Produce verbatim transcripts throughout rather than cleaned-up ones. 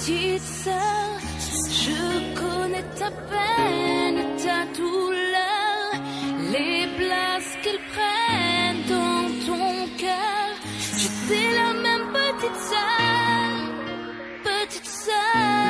petite sœur, je connais ta peine, ta douleur, les places qu'ils prennent dans ton cœur. J'étais la même petite sœur, petite sœur.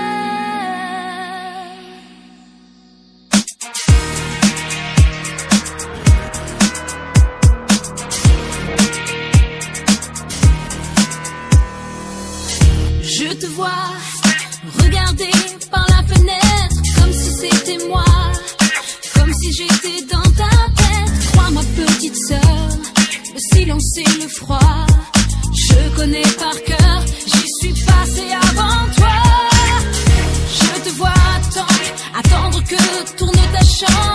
Je te vois regarder par la fenêtre comme si c'était moi, comme si j'étais dans ta tête. Crois ma petite sœur, le silence et le froid, je connais par cœur, j'y suis passée avant toi. Je te vois attendre, attendre que tourne ta chambre.